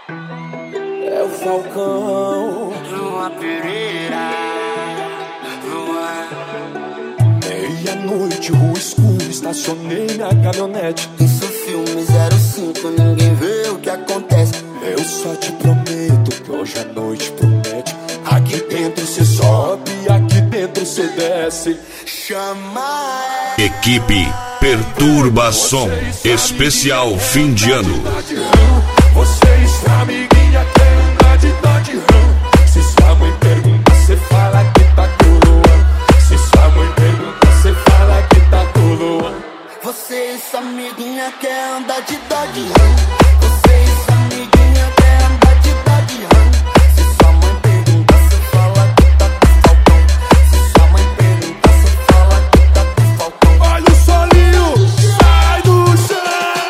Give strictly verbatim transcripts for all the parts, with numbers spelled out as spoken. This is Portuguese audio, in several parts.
É o Falcão, Lua Pereira, Lua. meia-noite, rua escura, estacionei minha caminhonete. Isso filme zero cinco, ninguém vê o que acontece. Eu só te prometo que hoje a noite promete. Aqui dentro cê sobe, aqui dentro cê desce. Chama Equipe Perturbação Especial Fim de Ano. Você está amiguinha, quer andar de Dodge Ram. Se sua mãe pergunta, cê fala que tá coroa. Se sua mãe pergunta, cê fala que tá coroa. Você e sua amiguinha quer andar de Dodge Ram. Você e sua amiguinha quer andar de Dodge Ram. Se sua mãe pergunta, cê fala que tá com Falcão. Se sua mãe pergunta, cê fala que tá com Falcão. Olha o solinho, sai do chão.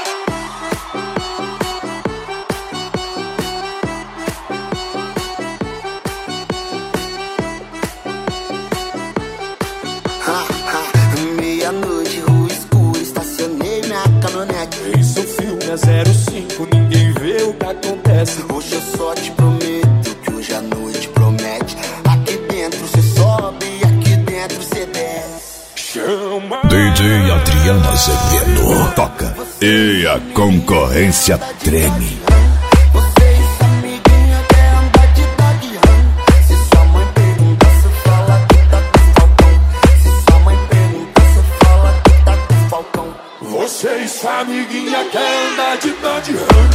Ha, ha, meia-noite, rua escura, estacionei minha caminhonete. Isso o filme é zero cinco, ninguém vê o que acontece. Hoje eu só te prometo que hoje a noite promete. Aqui dentro cê sobe, aqui dentro cê desce. Chama D J Adriano Azevedo toca e a concorrência treme. Você e sua amiguinha quer andar de Dodge Ram. Se sua mãe pergunta, cê fala que tá com Falcão. Se sua mãe pergunta, cê fala que tá com Falcão. Você e sua amiguinha quer andar de Dodge Ram.